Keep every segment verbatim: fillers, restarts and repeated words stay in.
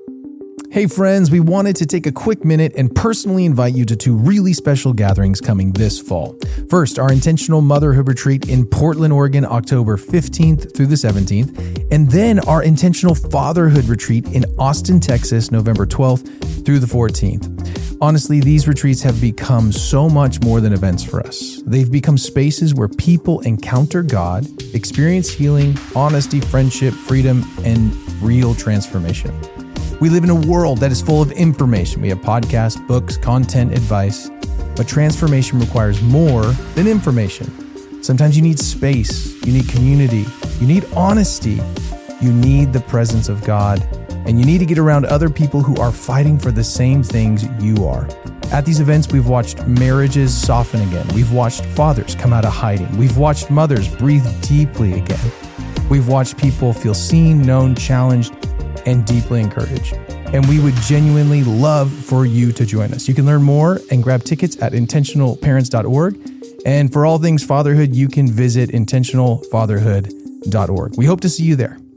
Hey friends, we wanted to take a quick minute and personally invite you to two really special gatherings coming this fall. First, our Intentional Motherhood Retreat in Portland, Oregon, October fifteenth through the seventeenth, and then our Intentional Fatherhood Retreat in Austin, Texas, November twelfth through the fourteenth. Honestly, these retreats have become so much more than events for us. They've become spaces where people encounter God, experience healing, honesty, friendship, freedom, and real transformation. We live in a world that is full of information. We have podcasts, books, content, advice, but transformation requires more than information. Sometimes you need space, you need community, you need honesty, you need the presence of God, and you need to get around other people who are fighting for the same things you are. At these events, we've watched marriages soften again. We've watched fathers come out of hiding. We've watched mothers breathe deeply again. We've watched people feel seen, known, challenged, and deeply encouraged. And we would genuinely love for you to join us. You can learn more and grab tickets at intentional parents dot org. And for all things fatherhood, you can visit intentional fatherhood dot org. We hope to see you there.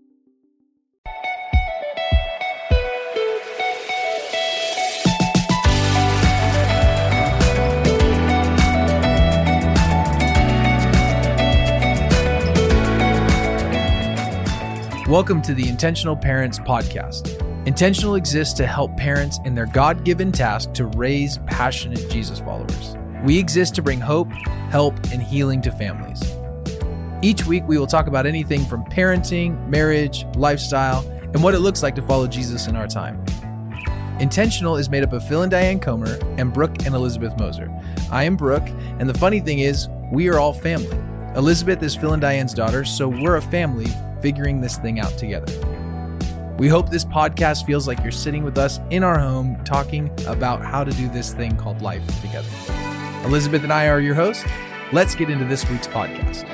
Welcome to the Intentional Parents Podcast. Intentional exists to help parents in their God-given task to raise passionate Jesus followers. We exist to bring hope, help, and healing to families. Each week, we will talk about anything from parenting, marriage, lifestyle, and what it looks like to follow Jesus in our time. Intentional is made up of Phil and Diane Comer and Brooke and Elizabeth Moser. I am Brooke, and the funny thing is, we are all family. Elizabeth is Phil and Diane's daughter, so we're a family figuring this thing out together. We hope this podcast feels like you're sitting with us in our home talking about how to do this thing called life together. Elizabeth and I are your hosts. Let's get into this week's podcast.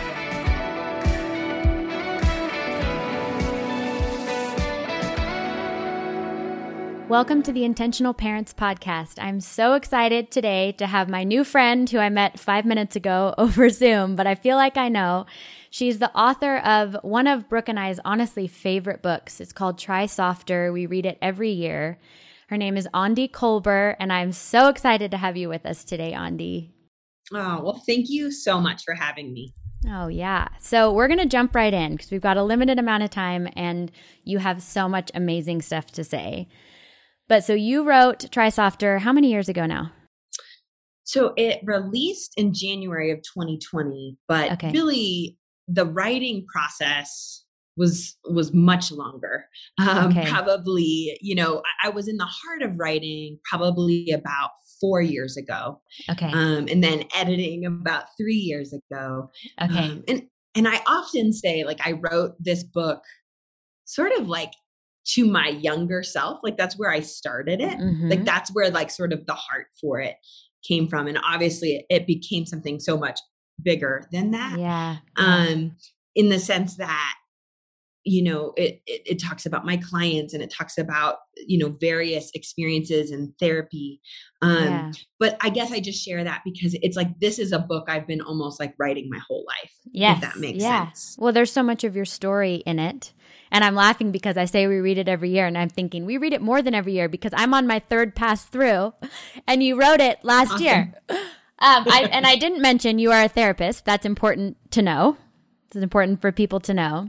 Welcome to the Intentional Parents Podcast. I'm so excited today to have my new friend who I met five minutes ago over Zoom, but I feel like I know. She's the author of one of Brooke and I's honestly favorite books. It's called Try Softer. We read it every year. Her name is Aundi Kolber, and I'm so excited to have you with us today, Aundi. Oh, well, thank you so much for having me. Oh, yeah. So we're going to jump right in because we've got a limited amount of time, and you have so much amazing stuff to say. But so you wrote Try Softer how many years ago now? So it released in January of twenty twenty, but okay. really the writing process was was much longer. Um, okay. Probably, you know, I, I was in the heart of writing probably about four years ago. Okay. Um, and then editing about three years ago. Okay. Um, and and I often say, like, I wrote this book sort of like to my younger self. Like that's where I started it. Mm-hmm. Like that's where like sort of the heart for it came from. And obviously it became something so much bigger than that. Yeah. Um, in the sense that, you know, it, it, it talks about my clients and it talks about, you know, various experiences and therapy. Um, yeah. But I guess I just share that because it's like, this is a book I've been almost like writing my whole life. Yes. If that makes yeah. sense. Well, there's so much of your story in it. And I'm laughing because I say we read it every year and I'm thinking we read it more than every year because I'm on my third pass through and you wrote it last awesome. year. Um, I, and I didn't mention you are a therapist. That's important to know. It's important for people to know.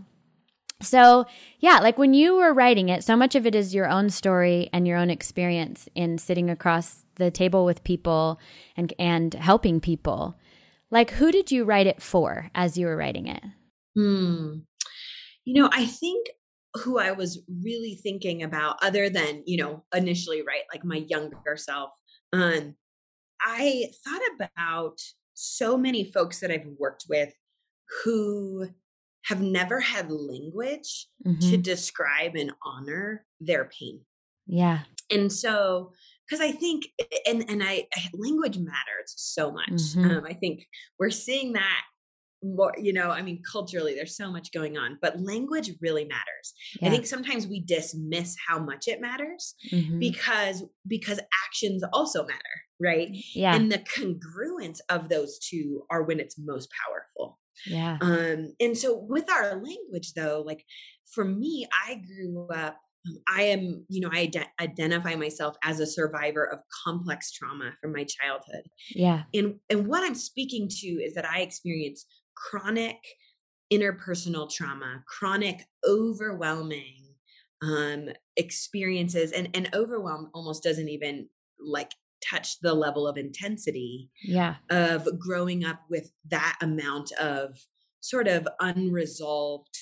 So yeah, like when you were writing it, so much of it is your own story and your own experience in sitting across the table with people and, and helping people. Like who did you write it for as you were writing it? Hmm. You know, I think who I was really thinking about other than, you know, initially, right, like my younger self, um, I thought about so many folks that I've worked with who have never had language mm-hmm. to describe and honor their pain. Yeah. And so, because I think, and, and I, language matters so much. Mm-hmm. Um, I think we're seeing that more, you know, I mean, culturally, there's so much going on, but language really matters. Yeah. I think sometimes we dismiss how much it matters mm-hmm. because, because actions also matter, right? Yeah. And the congruence of those two are when it's most powerful. Yeah. Um, and so with our language though, like for me, I grew up um, I am, you know, I ide- identify myself as a survivor of complex trauma from my childhood. Yeah. And, and what I'm speaking to is that I experience chronic interpersonal trauma, chronic overwhelming um, experiences, and, and overwhelm almost doesn't even like touch the level of intensity Yeah. of growing up with that amount of sort of unresolved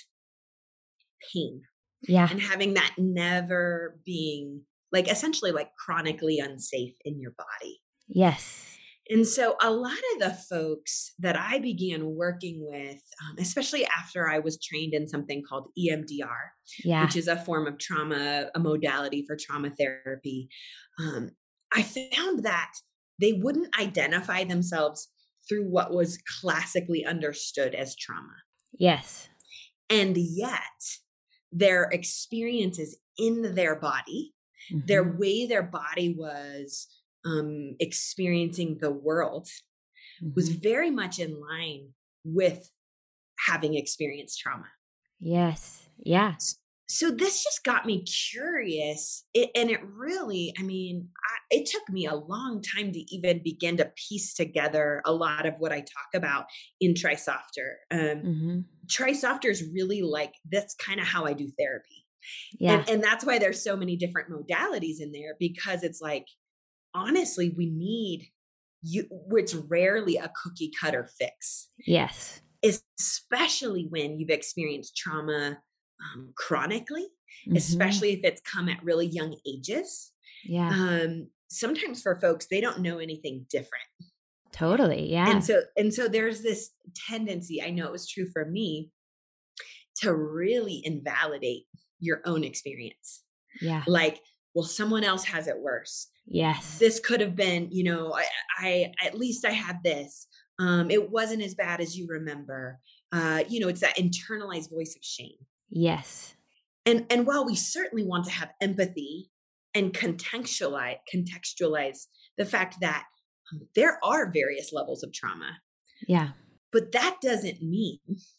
pain Yeah. and having that never being like essentially like chronically unsafe in your body. Yes. And so a lot of the folks that I began working with, um, especially after I was trained in something called E M D R, Yeah. which is a form of trauma, a modality for trauma therapy, um, I found that they wouldn't identify themselves through what was classically understood as trauma. Yes. And yet their experiences in their body, Mm-hmm. their way their body was um, experiencing the world Mm-hmm. was very much in line with having experienced trauma. Yes. Yeah. So this just got me curious. It, and it really, I mean, I, it took me a long time to even begin to piece together a lot of what I talk about in TriSofter. Um, Mm-hmm. TriSofter is really like, that's kind of how I do therapy. Yeah. And, and that's why there's so many different modalities in there, because it's like, honestly, we need you, it's rarely a cookie cutter fix. Yes. Especially when you've experienced trauma um, chronically, Mm-hmm. especially if it's come at really young ages. Yeah. Um, sometimes for folks, they don't know anything different. Totally. Yeah. And so, and so there's this tendency, I know it was true for me, to really invalidate your own experience. Yeah. Like, well, someone else has it worse. Yes. This could have been, you know, I, I at least I had this. Um, it wasn't as bad as you remember. Uh, you know, it's that internalized voice of shame. Yes. And and while we certainly want to have empathy and contextualize contextualize the fact that um, there are various levels of trauma, Yeah. but that doesn't mean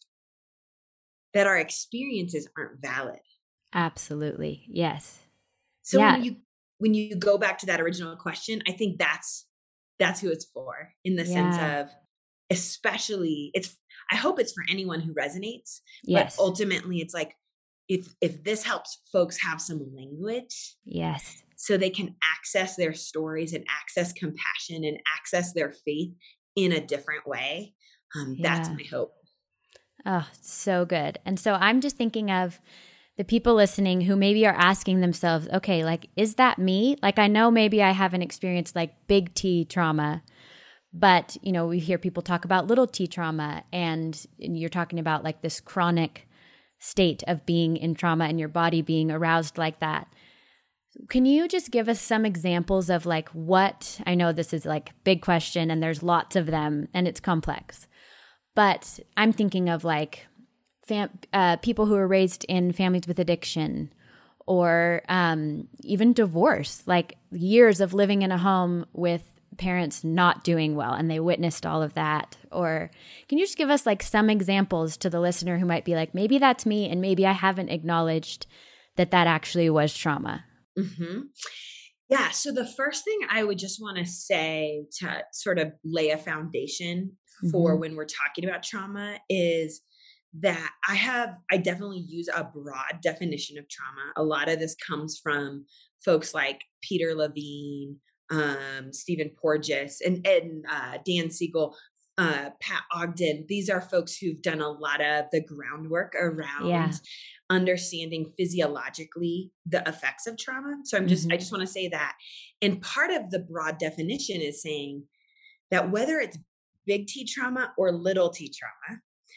that our experiences aren't valid. Absolutely. Yes. So Yeah. when you when you go back to that original question, I think that's that's who it's for, in the Yeah. sense of, especially it's I hope it's for anyone who resonates. Yes. But ultimately it's like, if if this helps folks have some language Yes. so they can access their stories and access compassion and access their faith in a different way, um, that's Yeah. my hope. Oh, so good. And so I'm just thinking of the people listening who maybe are asking themselves, okay, like, is that me? Like, I know maybe I haven't experienced like big T trauma, but, you know, we hear people talk about little T trauma, and, and you're talking about like this chronic state of being in trauma and your body being aroused like that. Can you just give us some examples of like what, I know this is like big question and there's lots of them and it's complex, but I'm thinking of like fam- uh, people who are raised in families with addiction, or um, even divorce, like years of living in a home with parents not doing well and they witnessed all of that. Or can you just give us like some examples to the listener who might be like, maybe that's me and maybe I haven't acknowledged that that actually was trauma? Mm-hmm. Yeah. So the first thing I would just want to say to sort of lay a foundation for Mm-hmm. when we're talking about trauma is that I have, I definitely use a broad definition of trauma. A lot of this comes from folks like Peter Levine, um, Stephen Porges, and, and uh, Dan Siegel, uh, Pat Ogden. These are folks who've done a lot of the groundwork around Yeah. understanding physiologically the effects of trauma. So I'm just, Mm-hmm. I just want to say that. And part of the broad definition is saying that whether it's big T trauma or little T trauma,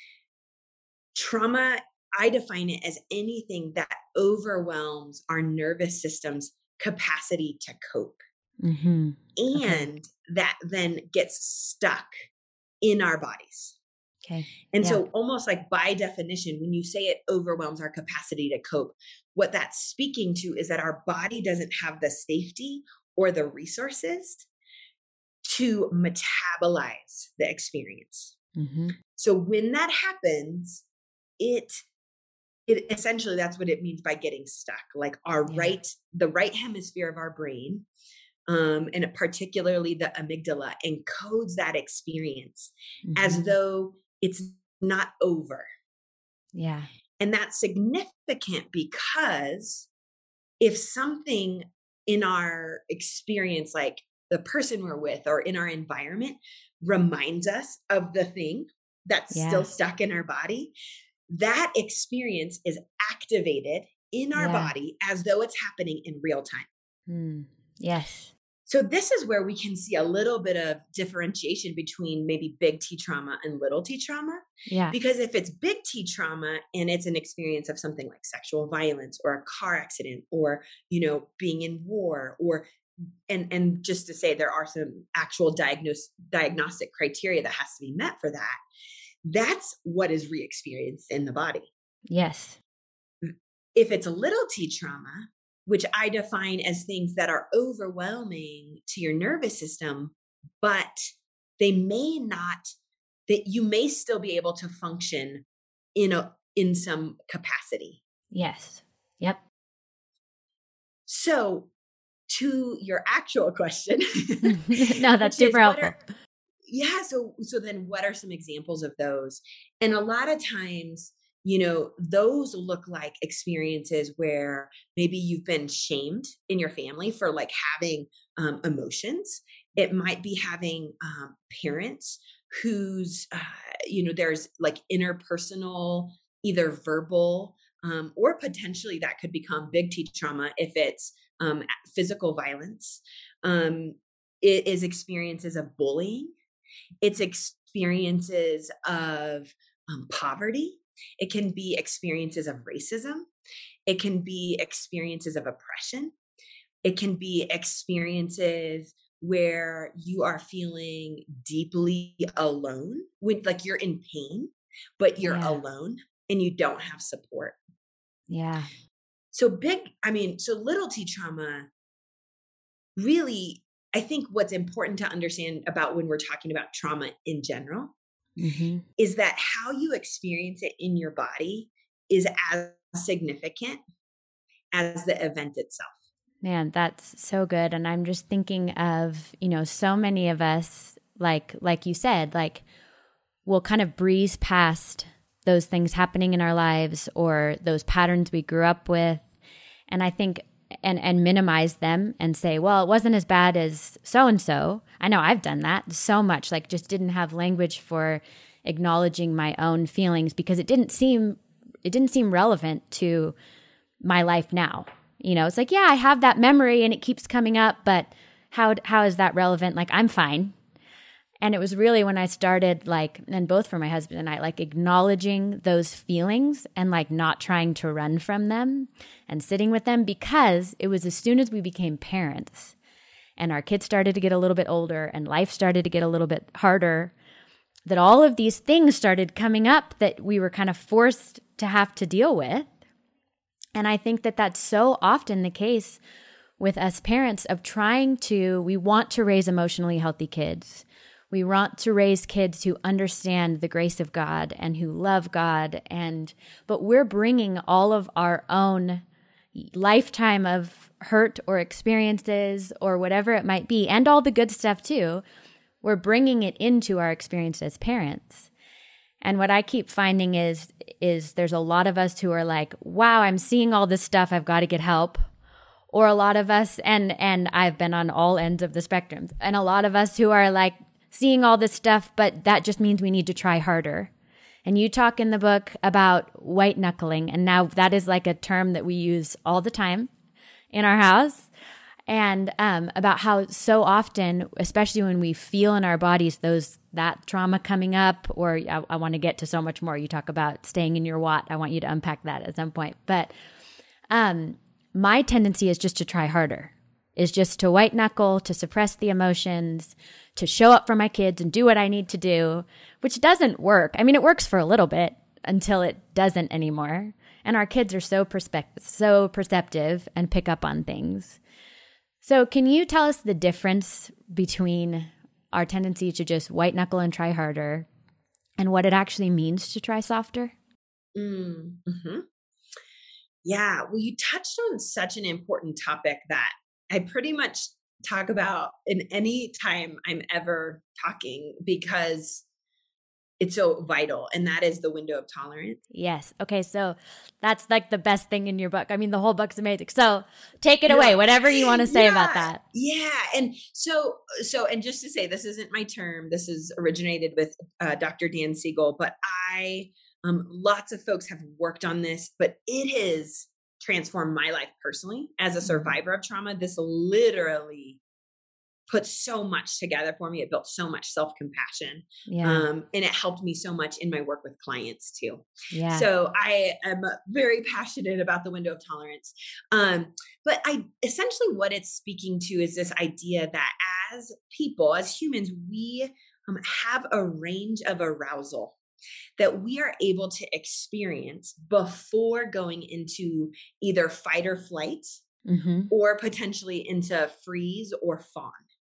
trauma, I define it as anything that overwhelms our nervous system's capacity to cope. Mm-hmm. And Okay. that then gets stuck in our bodies. Okay. And Yeah. so almost like by definition, when you say it overwhelms our capacity to cope, what that's speaking to is that our body doesn't have the safety or the resources to metabolize the experience. Mm-hmm. So when that happens, it it essentially, that's what it means by getting stuck. Like our Yeah. right, the right hemisphere of our brain, um, and particularly the amygdala, encodes that experience as Mhm. though it's not over. Yeah. And that's significant because if something in our experience, like the person we're with or in our environment, reminds us of the thing that's Yeah. still stuck in our body, that experience is activated in our Yeah. body as though it's happening in real time. Mm. Yes. So this is where we can see a little bit of differentiation between maybe big T trauma and little T trauma. Yeah. Because if it's big T trauma and it's an experience of something like sexual violence or a car accident or, you know, being in war or and and just to say there are some actual diagnose, diagnostic criteria that has to be met for that, that's what is re-experienced in the body. Yes. If it's a little T trauma, which I define as things that are overwhelming to your nervous system, but they may not, that you may still be able to function in a in some capacity. Yes. Yep. So to your actual question, No, that's which is super what helpful. are- yeah. So so then what are some examples of those? And a lot of times, you know, those look like experiences where maybe you've been shamed in your family for like having um, emotions. It might be having um, parents whose, uh, you know, there's like interpersonal, either verbal um, or potentially that could become big T trauma if it's um, physical violence. Um, it is experiences of bullying. It's experiences of um, poverty. It can be experiences of racism. It can be experiences of oppression. It can be experiences where you are feeling deeply alone, when like you're in pain, but you're Yeah. alone and you don't have support. Yeah. So big, I mean, so little T trauma really, I think what's important to understand about when we're talking about trauma in general Mm-hmm. is that how you experience it in your body is as significant as the event itself. Man, that's so good. And I'm just thinking of, you know, so many of us, like like you said, like we'll kind of breeze past those things happening in our lives or those patterns we grew up with. And I think and and minimize them and say, well, it wasn't as bad as so and so. I know I've done that so much, like just didn't have language for acknowledging my own feelings because it didn't seem it didn't seem relevant to my life now. You know, it's like, yeah, I have that memory and it keeps coming up, but how how is that relevant? Like, I'm fine. And it was really when I started, like, and both for my husband and I, like acknowledging those feelings and like not trying to run from them and sitting with them, because it was as soon as we became parents and our kids started to get a little bit older and life started to get a little bit harder, that all of these things started coming up that we were kind of forced to have to deal with. And I think that that's so often the case with us parents of trying to, we want to raise emotionally healthy kids. We want to raise kids who understand the grace of God and who love God. And, but we're bringing all of our own lifetime of hurt or experiences or whatever it might be, and all the good stuff too. We're bringing it into our experience as parents. And what I keep finding is, is there's a lot of us who are like, wow, I'm seeing all this stuff. I've got to get help. Or a lot of us, and, and I've been on all ends of the spectrum, and a lot of us who are like seeing all this stuff, but that just means we need to try harder. And you talk in the book about white knuckling. And now that is like a term that we use all the time in our house. And um, about how so often, especially when we feel in our bodies those that trauma coming up, or I, I want to get to so much more. You talk about staying in your Watt. I want you to unpack that at some point. But um, my tendency is just to try harder, is just to white knuckle, to suppress the emotions, to show up for my kids and do what I need to do, which doesn't work. I mean, it works for a little bit until it doesn't anymore. And our kids are so perspective, so perceptive and pick up on things. So can you tell us the difference between our tendency to just white knuckle and try harder and what it actually means to try softer? Mm-hmm. Yeah. Well, you touched on such an important topic that I pretty much talk about in any time I'm ever talking because it's so vital. And that is the window of tolerance. Yes. Okay. So that's like the best thing in your book. I mean, the whole book's amazing. So take it Yeah. away, whatever you want to say Yeah. about that. Yeah. And so, so, and just to say, this isn't my term. This is originated with uh, Doctor Dan Siegel, but I, um, lots of folks have worked on this, but it has transformed my life personally as a survivor of trauma. This literally put so much together for me. It built so much self-compassion. Yeah. Um, and it helped me so much in my work with clients too. Yeah. So I am very passionate about the window of tolerance. Um, but I essentially what it's speaking to is this idea that as people, as humans, we um, have a range of arousal that we are able to experience before going into either fight or flight, mm-hmm. or potentially into freeze or fawn.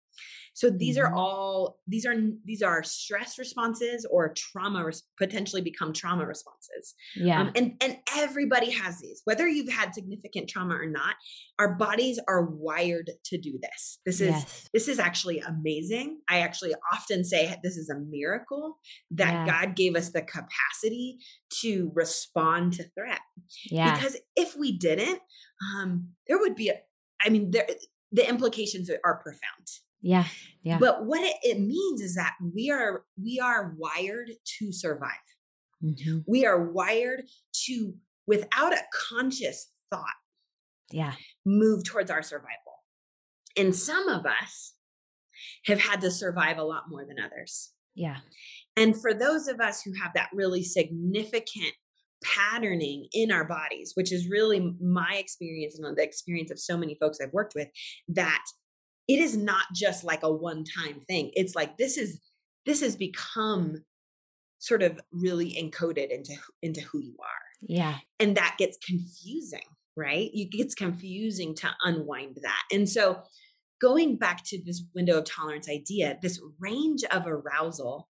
So these mm-hmm. are all, these are, these are stress responses or trauma, res- potentially become trauma responses. Yeah. Um, and, and everybody has these, whether you've had significant trauma or not, our bodies are wired to do this. This is, yes. this is actually amazing. I actually often say this is a miracle that yeah. God gave us the capacity to respond to threat. Yeah. Because if we didn't, um, there would be, a, I mean, there, the implications are profound. Yeah. Yeah. But what it, it means is that we are, we are wired to survive. Mm-hmm. We are wired to, without a conscious thought, yeah, move towards our survival. And some of us have had to survive a lot more than others. Yeah. And for those of us who have that really significant patterning in our bodies, which is really my experience and the experience of so many folks I've worked with, that it is not just like a one-time thing. It's like, this is, this has become sort of really encoded into, into who you are. Yeah. And that gets confusing, right? It gets confusing to unwind that. And so going back to this window of tolerance idea, this range of arousal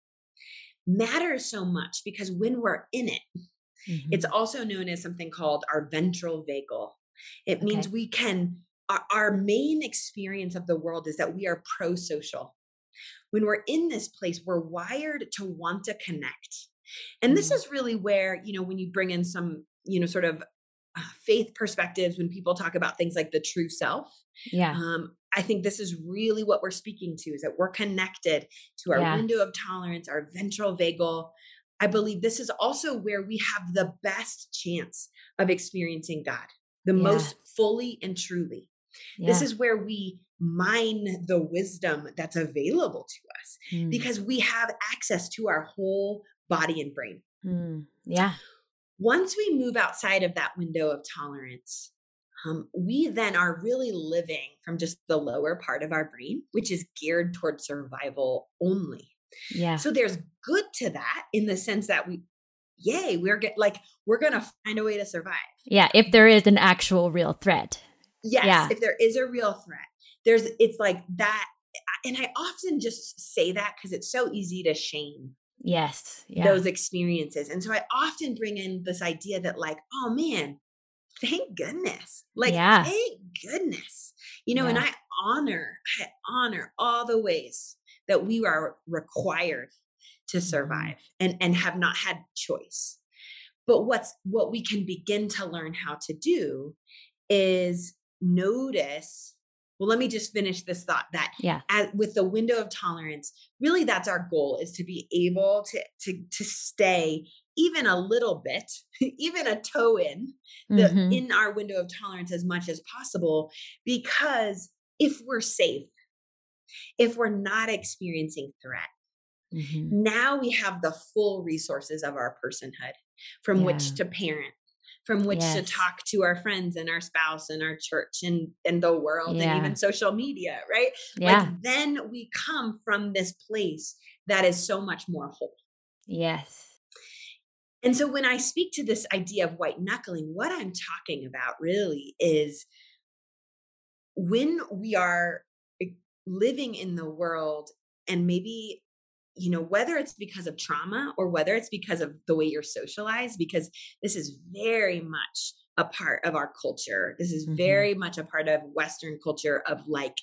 matters so much because when we're in it, mm-hmm. it's also known as something called our ventral vagal. It okay. means we can, our, our main experience of the world is that we are pro-social. When we're in this place, we're wired to want to connect. And mm-hmm. this is really where, you know, when you bring in some, you know, sort of uh, faith perspectives, when people talk about things like the true self, yeah. um, I think this is really what we're speaking to, is that we're connected to our yeah. window of tolerance, our ventral vagal. I believe this is also where we have the best chance of experiencing God, the yeah. most fully and truly. Yeah. This is where we mine the wisdom that's available to us mm. because we have access to our whole body and brain. Mm. Yeah. Once we move outside of that window of tolerance, um, we then are really living from just the lower part of our brain, which is geared towards survival only. Yeah. So there's good to that in the sense that we, yay, we're get like, we're going to find a way to survive. Yeah. If there is an actual real threat. Yes. Yeah. If there is a real threat, there's, it's like that. And I often just say that because it's so easy to shame yes. Yeah. those experiences. And so I often bring in this idea that like, oh man, thank goodness. Like, yeah. thank goodness, you know, yeah. and I honor, I honor all the ways that we are required to survive mm-hmm. and, and have not had choice. But what's, what we can begin to learn how to do is notice, well, let me just finish this thought that yeah. as, with the window of tolerance, really that's our goal, is to be able to, to, to stay even a little bit, even a toe in the, mm-hmm. in our window of tolerance as much as possible, because if we're safe, if we're not experiencing threat, mm-hmm. now we have the full resources of our personhood from yeah. which to parent, from which yes. to talk to our friends and our spouse and our church and, and the world yeah. and even social media, right? Yeah. Like then we come from this place that is so much more whole. Yes. And so when I speak to this idea of white knuckling, what I'm talking about really is when we are living in the world and maybe, you know, whether it's because of trauma or whether it's because of the way you're socialized, because this is very much a part of our culture. This is Mhm. very much a part of Western culture of like,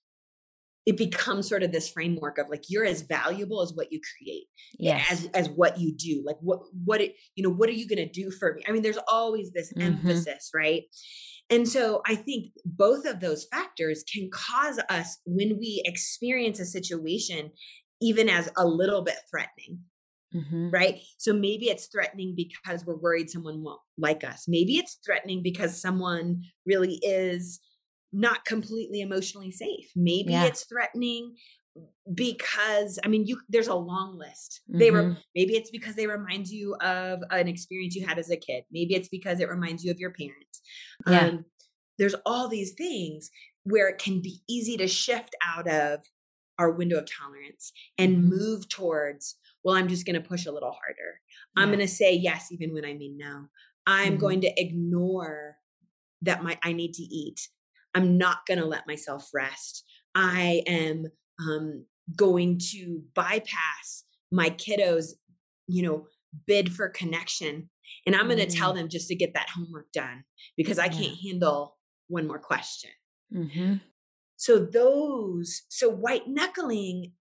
it becomes sort of this framework of like, you're as valuable as what you create, Yes. as, as what you do. Like what, what, it, you know, what are you going to do for me? I mean, there's always this Mhm. emphasis, right? And so I think both of those factors can cause us, when we experience a situation, even as a little bit threatening, Mhm. right? So maybe it's threatening because we're worried someone won't like us. Maybe it's threatening because someone really is not completely emotionally safe. Maybe Yeah. it's threatening because, I mean, you, there's a long list. They were, Mhm. maybe it's because they remind you of an experience you had as a kid. Maybe it's because it reminds you of your parents. Yeah. Um, there's all these things where it can be easy to shift out of our window of tolerance and Mhm. move towards, well, I'm just going to push a little harder. I'm Yeah. going to say yes, even when I mean no. I'm Mhm. going to ignore that my, I need to eat. I'm not going to let myself rest. I am um, going to bypass my kiddos, you know, bid for connection. And I'm going to tell Mm. them just to get that homework done because I Yeah. can't handle one more question. Mhm. So those, so white knuckling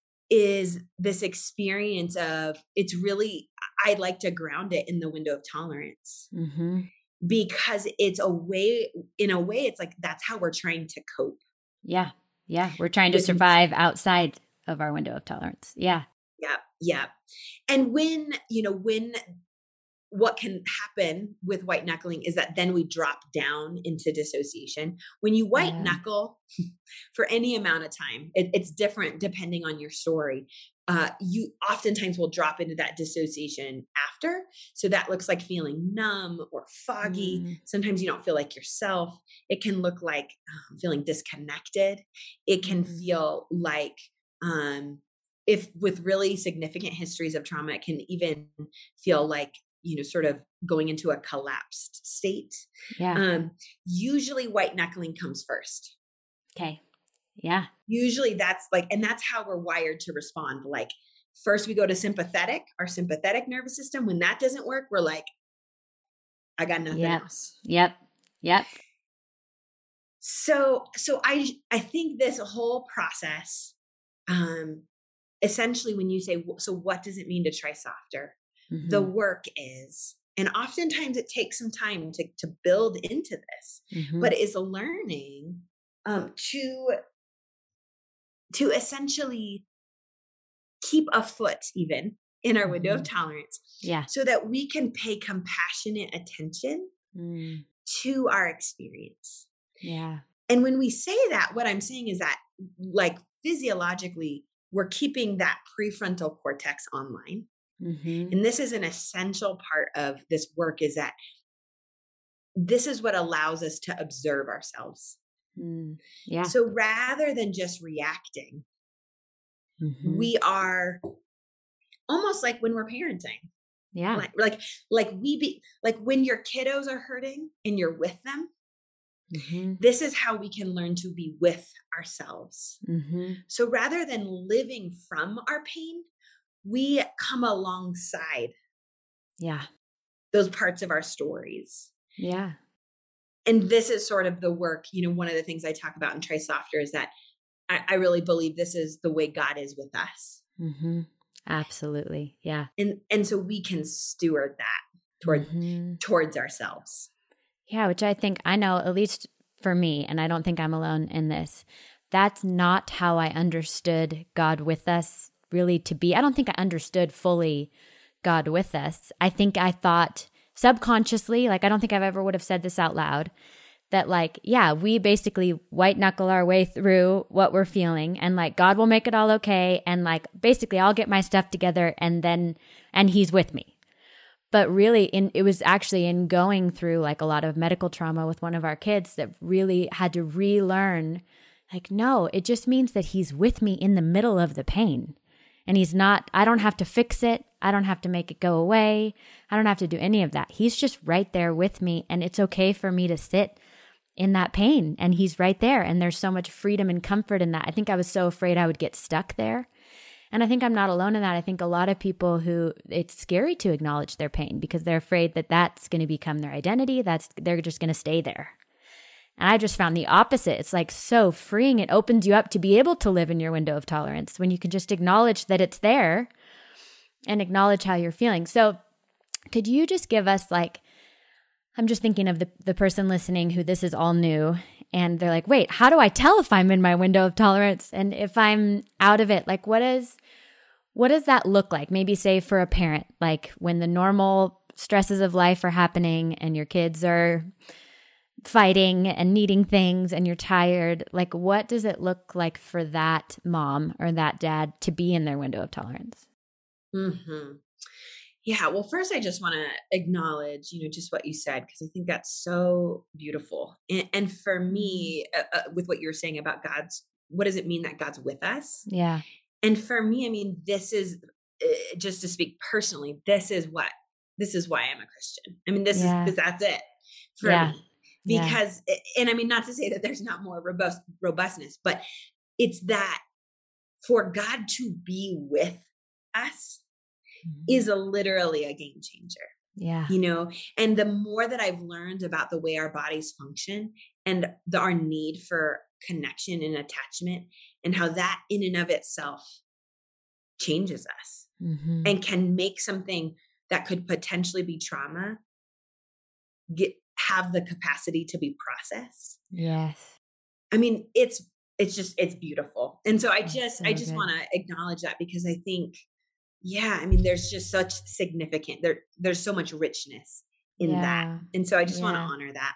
is this experience of, it's really, I like to ground it in the window of tolerance. Mhm. Because it's a way, in a way, it's like, that's how we're trying to cope. Yeah. Yeah. We're trying to With- survive outside of our window of tolerance. Yeah. Yeah. Yeah. And when, you know, when, what can happen with white knuckling is that then we drop down into dissociation. When you white Yeah. knuckle for any amount of time, it, it's different depending on your story. Uh, you oftentimes will drop into that dissociation after. So that looks like feeling numb or foggy. Mm. Sometimes you don't feel like yourself. It can look like um, feeling disconnected. It can Mm. feel like, um, if with really significant histories of trauma, it can even feel like, you know, sort of going into a collapsed state. Yeah. Um, usually white knuckling comes first. Okay. Yeah. Usually that's like, and that's how we're wired to respond. Like first we go to sympathetic, our sympathetic nervous system. When that doesn't work, we're like, I got nothing Yep. else. Yep. Yep. So, so I, I think this whole process, um, essentially when you say, so what does it mean to try softer? Mhm. The work is, and oftentimes it takes some time to, to build into this, Mhm. but is learning um, to, to essentially keep a foot even in our window of Mhm. tolerance Yeah. so that we can pay compassionate attention Mm. to our experience. Yeah. And when we say that, what I'm saying is that like physiologically, we're keeping that prefrontal cortex online. Mhm. And this is an essential part of this work, is that this is what allows us to observe ourselves. Mm. Yeah. So rather than just reacting, Mhm. we are almost like when we're parenting, Yeah. like, like, like we be like when your kiddos are hurting and you're with them, Mhm. this is how we can learn to be with ourselves. Mhm. So rather than living from our pain, we come alongside Yeah. those parts of our stories. Yeah. And this is sort of the work, you know, one of the things I talk about in Try Softer is that I, I really believe this is the way God is with us. Mhm. Absolutely. Yeah. And and so we can steward that toward Mhm. towards ourselves. Yeah, which I think I know, at least for me, and I don't think I'm alone in this, that's not how I understood God with us really to be. I don't think I understood fully God with us. I think I thought subconsciously, like I don't think I've ever would have said this out loud, that like, yeah, we basically white knuckle our way through what we're feeling and like God will make it all okay. And like basically I'll get my stuff together and then, and he's with me. But really, in it was actually in going through like a lot of medical trauma with one of our kids that really had to relearn, like, no, it just means that he's with me in the middle of the pain. And he's not, I don't have to fix it. I don't have to make it go away. I don't have to do any of that. He's just right there with me. And it's okay for me to sit in that pain. And he's right there. And there's so much freedom and comfort in that. I think I was so afraid I would get stuck there. And I think I'm not alone in that. I think a lot of people who it's scary to acknowledge their pain because they're afraid that that's going to become their identity. That's they're just going to stay there. And I just found the opposite. It's like so freeing. It opens you up to be able to live in your window of tolerance when you can just acknowledge that it's there and acknowledge how you're feeling. So could you just give us like, I'm just thinking of the, the person listening who this is all new and they're like, wait, how do I tell if I'm in my window of tolerance and if I'm out of it? Like what is, what does that look like? Maybe say for a parent, like when the normal stresses of life are happening and your kids are fighting and needing things and you're tired, like what does it look like for that mom or that dad to be in their window of tolerance? Mm-hmm. Yeah. Well, first, I just want to acknowledge, you know, just what you said, because I think that's so beautiful. And, and for me, uh, uh, with what you're saying about God's, what does it mean that God's with us? Yeah. And for me, I mean, this is uh, just to speak personally, this is what, this is why I'm a Christian. I mean, this yeah. is, that's it for yeah. me. Because, yeah. and I mean, not to say that there's not more robust robustness, but it's that for God to be with us mm-hmm. is a literally a game changer. Yeah. You know, and the more that I've learned about the way our bodies function and the, our need for connection and attachment and how that in and of itself changes us mm-hmm. and can make something that could potentially be trauma get have the capacity to be processed. Yes. I mean, it's, it's just, it's beautiful. And so I That's just, so I just want to acknowledge that because I think, yeah, I mean, there's just such significant, there, there's so much richness in yeah. that. And so I just yeah. want to honor that.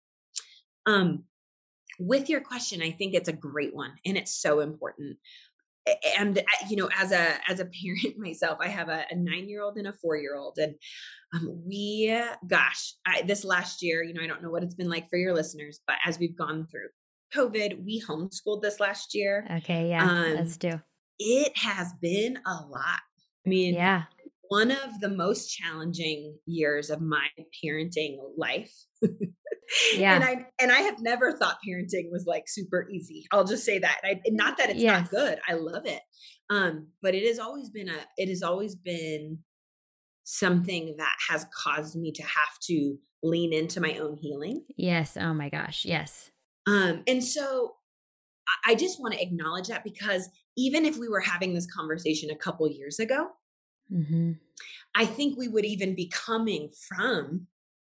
Um, with your question, I think it's a great one and it's so important. And, you know, as a, as a parent myself, I have a, a nine-year-old and a four-year-old and um, we, gosh, I, this last year, you know, I don't know what it's been like for your listeners, but as we've gone through COVID, we homeschooled this last year. Okay. Yeah. Um, let's do. It has been a lot. I mean, yeah. one of the most challenging years of my parenting life. Yeah. And I, and I have never thought parenting was like super easy. I'll just say that. I, not that it's yes. not good. I love it. Um, but it has always been a, it has always been something that has caused me to have to lean into my own healing. Yes. Oh my gosh. Yes. Um, and so I just want to acknowledge that because even if we were having this conversation a couple years ago, mm-hmm. I think we would even be coming from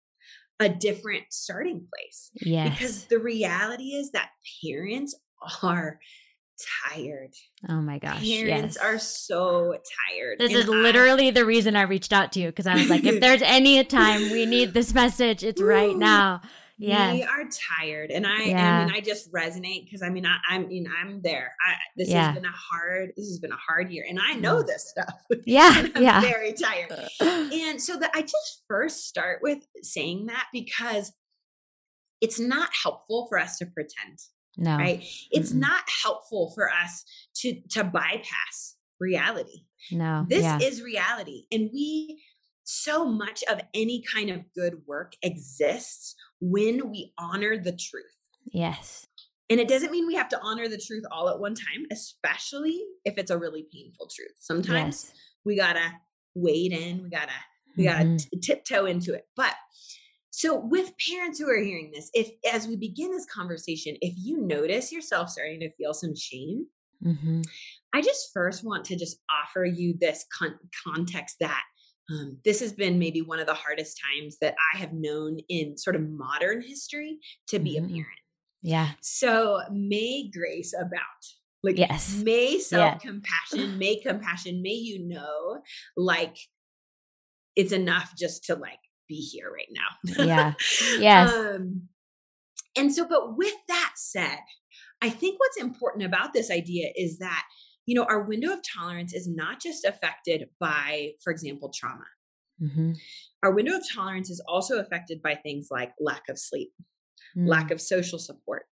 a different starting place. Yes. Because the reality is that parents are tired. Oh my gosh. Parents yes. are so tired. This and is literally I, the reason I reached out to you because I was like, if there's any time we need this message, it's right now. Yeah, we are tired, and I, yeah. I mean, I just resonate because I mean, I, I mean, I'm there. I, this yeah. has been a hard, this has been a hard year, and I know this stuff. Yeah, I'm yeah, very tired, and so that I just first start with saying that because it's not helpful for us to pretend. No, right? It's Mm-mm. not helpful for us to to bypass reality. No, this yeah. is reality, and we. So much of any kind of good work exists when we honor the truth. Yes. And it doesn't mean we have to honor the truth all at one time, especially if it's a really painful truth. Sometimes yes. we gotta wade in, we gotta, we gotta mm-hmm. t- tiptoe into it. But so with parents who are hearing this, if as we begin this conversation, if you notice yourself starting to feel some shame, mm-hmm. I just first want to just offer you this con- context that Um, this has been maybe one of the hardest times that I have known in sort of modern history to be mm-hmm. a parent. Yeah. So may grace abound. Like, yes. may self-compassion, yeah. may compassion, may you know, like, it's enough just to like be here right now. Yeah. Yes. um, and so, but with that said, I think what's important about this idea is that you know, our window of tolerance is not just affected by, for example, trauma. Mm-hmm. Our window of tolerance is also affected by things like lack of sleep, mm. lack of social support,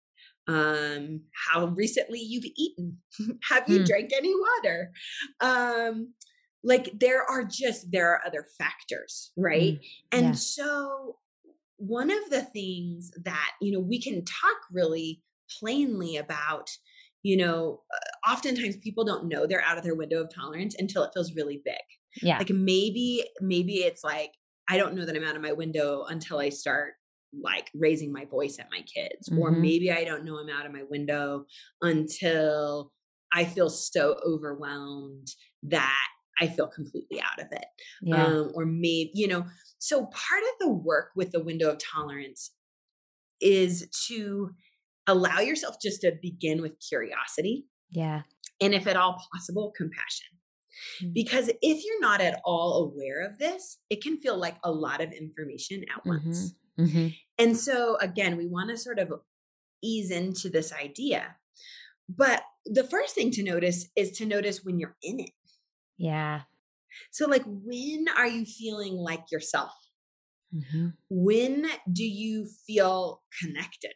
um, how recently you've eaten, have you mm. drank any water? Um, like there are just, there are other factors, right? Mm. And yeah. so one of the things that, you know, we can talk really plainly about you know, uh, oftentimes people don't know they're out of their window of tolerance until it feels really big. Yeah. Like maybe, maybe it's like, I don't know that I'm out of my window until I start like raising my voice at my kids. Mm-hmm. Or maybe I don't know I'm out of my window until I feel so overwhelmed that I feel completely out of it. Yeah. Um, or maybe, you know, so part of the work with the window of tolerance is to allow yourself just to begin with curiosity. Yeah. And if at all possible, compassion. Mm-hmm. Because if you're not at all aware of this, it can feel like a lot of information at once. Mm-hmm. Mm-hmm. And so again, we want to sort of ease into this idea. But the first thing to notice is to notice when you're in it. Yeah. So like, when are you feeling like yourself? Mm-hmm. When do you feel connected?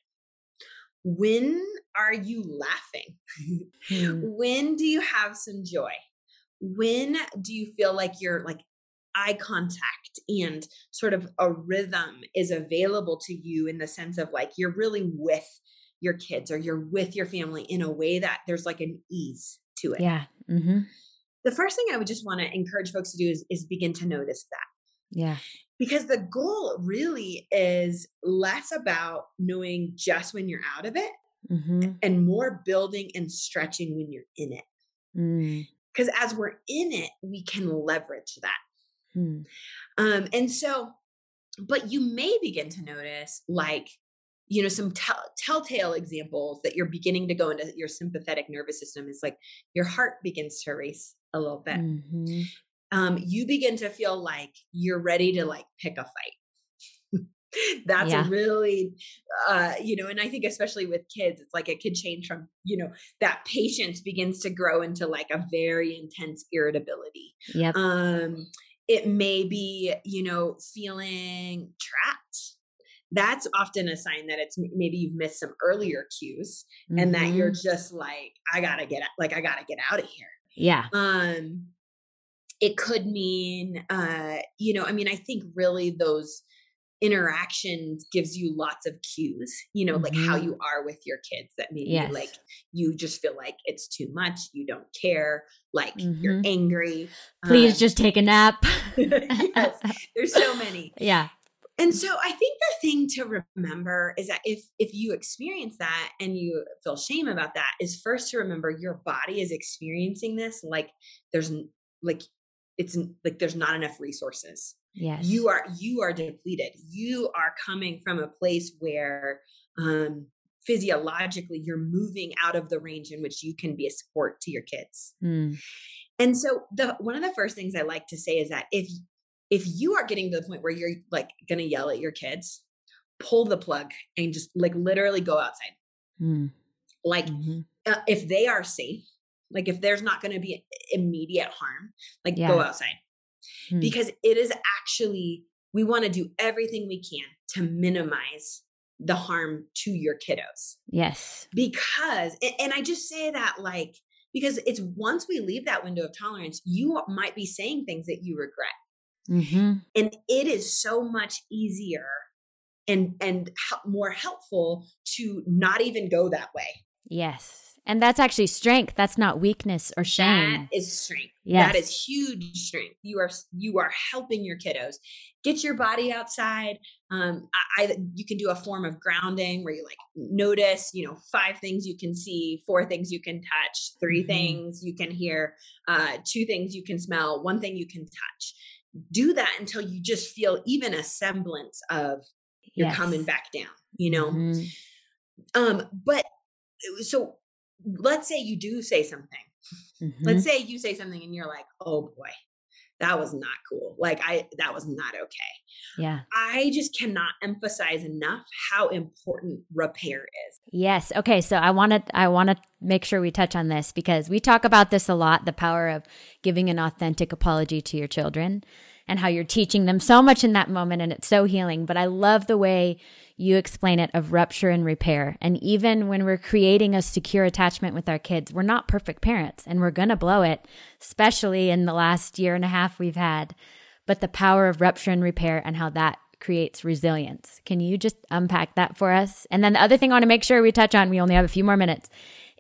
When are you laughing? Mm-hmm. When do you have some joy? When do you feel like you're like eye contact and sort of a rhythm is available to you in the sense of like, you're really with your kids or you're with your family in a way that there's like an ease to it. Yeah. Mm-hmm. The first thing I would just want to encourage folks to do is, is begin to notice that. Yeah. Because the goal really is less about knowing just when you're out of it mm-hmm. and more building and stretching when you're in it. Mm. Because as we're in it, we can leverage that. Mm. Um, and so, but you may begin to notice like, you know, some tell, telltale examples that you're beginning to go into your sympathetic nervous system is like your heart begins to race a little bit. Mm-hmm. Um, you begin to feel like you're ready to like pick a fight. That's yeah. a really, uh, you know, and I think especially with kids, it's like it could change from, you know, that patience begins to grow into like a very intense irritability. Yep. Um, it may be, you know, feeling trapped. That's often a sign that it's maybe you've missed some earlier cues mm-hmm. and that you're just like, I gotta get, like, I gotta get out of here. Yeah. Um, it could mean, uh, you know, I mean, I think really those interactions gives you lots of cues, you know, mm-hmm. like how you are with your kids that maybe yes. like you just feel like it's too much. You don't care. Like mm-hmm. you're angry. Please um, just take a nap. Yes. There's so many. Yeah. And so I think the thing to remember is that if, if you experience that and you feel shame about that is first to remember your body is experiencing this. Like there's like, it's like, there's not enough resources. Yes. You are, you are depleted. You are coming from a place where, um, physiologically you're moving out of the range in which you can be a support to your kids. Mm. And so the, one of the first things I like to say is that if, if you are getting to the point where you're like going to yell at your kids, pull the plug and just like literally go outside. Mm. Like mm-hmm. uh, if they are safe, like if there's not going to be immediate harm, like yeah. go outside. Mm. Because it is actually, we want to do everything we can to minimize the harm to your kiddos. Yes. Because, and, and I just say that like, because it's once we leave that window of tolerance, you might be saying things that you regret. Mm-hmm. And it is so much easier and, and more helpful to not even go that way. Yes. And that's actually strength. That's not weakness or shame. That is strength. Yes. That is huge strength. You are, you are helping your kiddos get your body outside. Um, I, I, you can do a form of grounding where you like notice, you know, five things you can see, four things you can touch, three mm-hmm. things you can hear, uh, two things you can smell, one thing you can touch. Do that until you just feel even a semblance of you're yes. coming back down, you know? Mm-hmm. Um, but so let's say you do say something. Mm-hmm. Let's say you say something and you're like, oh boy, that was not cool. Like I, that was not okay. Yeah. I just cannot emphasize enough how important repair is. Yes. Okay. So I want to, I want to make sure we touch on this because we talk about this a lot, the power of giving an authentic apology to your children and how you're teaching them so much in that moment. And it's so healing, but I love the way you explain it of rupture and repair. And even when we're creating a secure attachment with our kids, we're not perfect parents and we're going to blow it, especially in the last year and a half we've had. But the power of rupture and repair and how that creates resilience. Can you just unpack that for us? And then the other thing I want to make sure we touch on, we only have a few more minutes,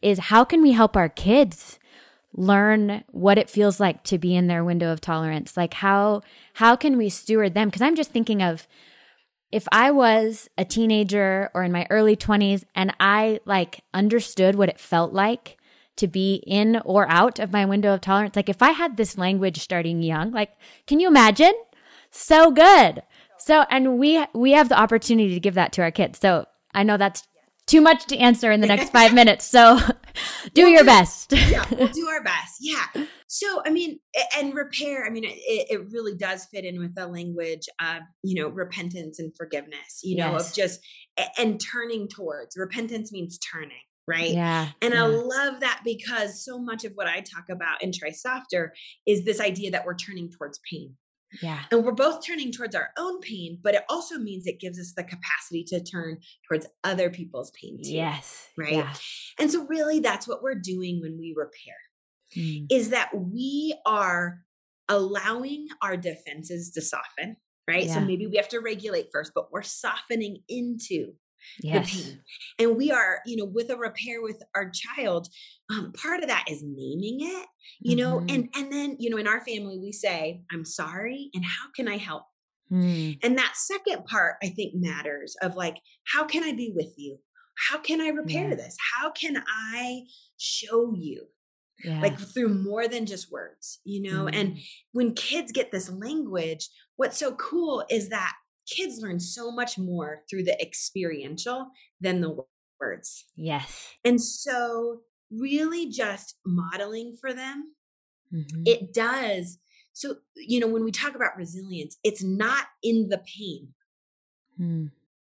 is how can we help our kids learn what it feels like to be in their window of tolerance? Like how how can we steward them? Because I'm just thinking of if I was a teenager or in my early twenties and I like understood what it felt like to be in or out of my window of tolerance, like if I had this language starting young, like can you imagine? So good. So and we we have the opportunity to give that to our kids. So I know that's too much to answer in the next five minutes. So do we'll your do, best. Yeah, we'll do our best. Yeah. So, I mean, and repair, I mean, it, it really does fit in with the language of, you know, repentance and forgiveness, you know, Yes. of just, and turning towards. Repentance means turning, right? Yeah. And yeah. I love that because so much of what I talk about in Try Softer is this idea that we're turning towards pain. Yeah. And we're both turning towards our own pain, but it also means it gives us the capacity to turn towards other people's pain too. Yes. Right. Yeah. And so really that's what we're doing when we repair, Mm. is that we are allowing our defenses to soften, right? Yeah. So maybe we have to regulate first, but we're softening into Yes. the pain. And we are, you know, with a repair with our child, um, part of that is naming it, you know, Mhm. and, and then, you know, in our family, we say, I'm sorry. And how can I help? Mm. And that second part, I think matters of like, how can I be with you? How can I repair Yeah. this? How can I show you? Yeah. Like through more than just words, you know? Mm. And when kids get this language, what's so cool is that kids learn so much more through the experiential than the words. Yes. And so really just modeling for them, Mm-hmm. it does. So, you know, when we talk about resilience, it's not in the pain. Mm.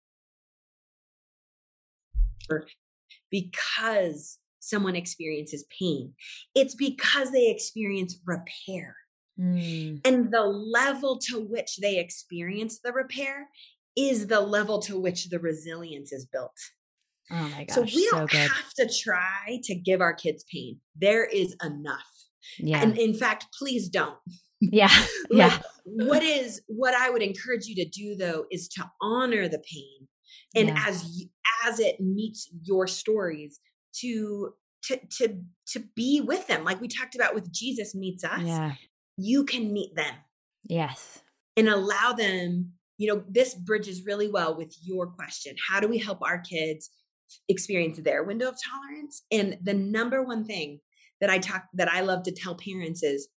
Or because someone experiences pain. It's because they experience repair. Mm. And the level to which they experience the repair is the level to which the resilience is built. Oh my gosh. So we so don't good. have to try to give our kids pain. There is enough. Yeah. And in fact, please don't. Yeah. Like, yeah. what is, what I would encourage you to do though, is to honor the pain. And Yeah. as, you, as it meets your stories, to, to, to, to be with them. Like we talked about with Jesus meets us, Yeah. you can meet them Yes. and allow them, you know, this bridges really well with your question. How do we help our kids experience their window of tolerance? And the number one thing that I talk, that I love to tell parents is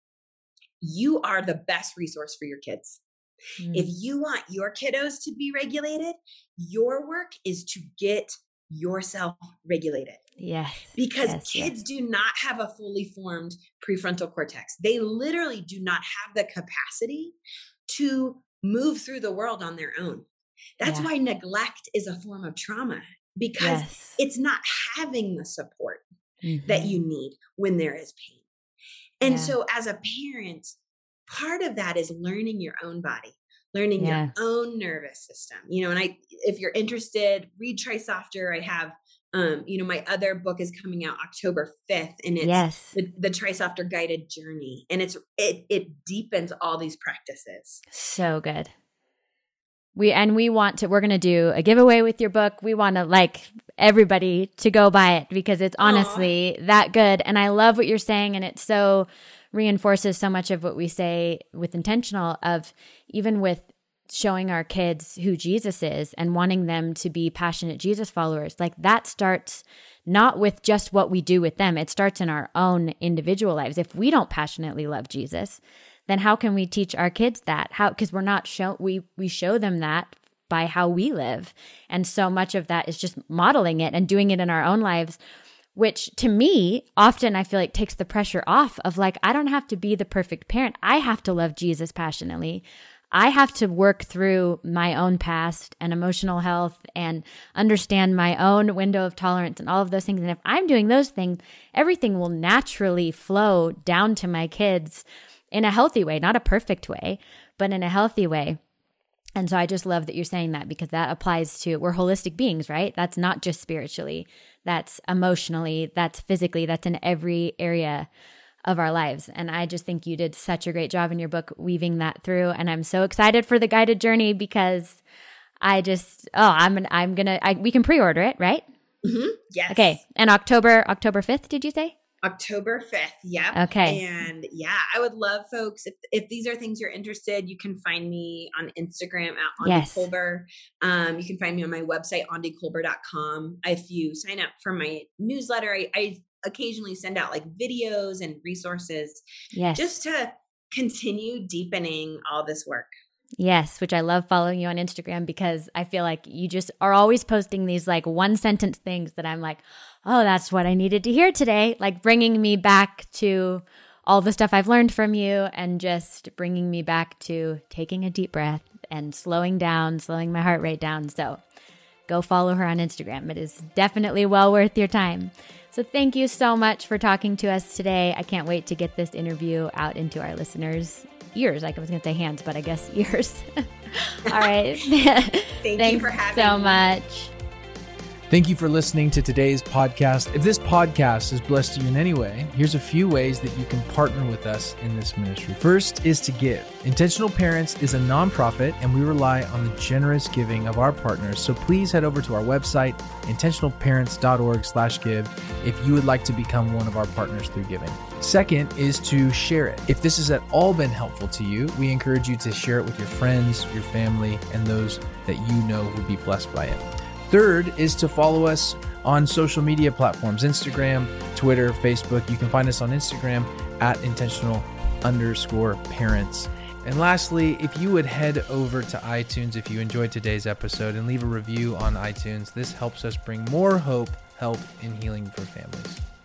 you are the best resource for your kids. Mm. If you want your kiddos to be regulated, your work is to get yourself regulated. Yes. Because yes, kids yes. do not have a fully formed prefrontal cortex. They literally do not have the capacity to move through the world on their own. That's Yeah. why neglect is a form of trauma, because Yes. it's not having the support Mm-hmm. that you need when there is pain. And Yeah. so as a parent, part of that is learning your own body, learning Yeah. your own nervous system, you know, and I, if you're interested, read Try Softer. I have, um, you know, my other book is coming out October fifth, and it's Yes. the, the Try Softer Guided Journey. And it's, it, it deepens all these practices. So good. We, and we want to, we're going to do a giveaway with your book. We want to like everybody to go buy it because it's honestly Aww. That good. And I love what you're saying. And it so reinforces so much of what we say with intentional of even with showing our kids who Jesus is and wanting them to be passionate Jesus followers. Like that starts not with just what we do with them. It starts in our own individual lives. If we don't passionately love Jesus, then how can we teach our kids that? How, because we're not show we we show them that by how we live. And so much of that is just modeling it and doing it in our own lives, which to me, often I feel like takes the pressure off of like, I don't have to be the perfect parent. I have to love Jesus passionately. I have to work through my own past and emotional health and understand my own window of tolerance and all of those things. And if I'm doing those things, everything will naturally flow down to my kids in a healthy way, not a perfect way, but in a healthy way. And so I just love that you're saying that because that applies to, we're holistic beings, right? That's not just spiritually, that's emotionally, that's physically, that's in every area of our lives. And I just think you did such a great job in your book weaving that through. And I'm so excited for the guided journey because I just, oh, I'm, I'm going to, we can pre-order it, right? Mm-hmm. Yes. Okay. And October, October fifth, did you say? October fifth. Yep. Okay. And yeah, I would love folks, if, if these are things you're interested, you can find me on Instagram at Andi Yes. Kolber. Um, you can find me on my website, andi kolber dot com. If you sign up for my newsletter, I, I occasionally send out like videos and resources Yes. just to continue deepening all this work. Yes, which I love following you on Instagram because I feel like you just are always posting these like one sentence things that I'm like, oh, that's what I needed to hear today. Like bringing me back to all the stuff I've learned from you and just bringing me back to taking a deep breath and slowing down, slowing my heart rate down. So go follow her on Instagram. It is definitely well worth your time. So thank you so much for talking to us today. I can't wait to get this interview out into our listeners' ears. Like I was going to say hands, but I guess ears. All right. Thank Thanks you for having so me. much. Thank you for listening to today's podcast. If this podcast has blessed you in any way, here's a few ways that you can partner with us in this ministry. First is to give. Intentional Parents is a nonprofit, and we rely on the generous giving of our partners. So please head over to our website, intentional parents dot org slash give, if you would like to become one of our partners through giving. Second is to share it. If this has at all been helpful to you, we encourage you to share it with your friends, your family, and those that you know would be blessed by it. Third is to follow us on social media platforms, Instagram, Twitter, Facebook. You can find us on Instagram at intentional underscore parents. And lastly, if you would head over to iTunes if you enjoyed today's episode and leave a review on iTunes, this helps us bring more hope, help, and healing for families.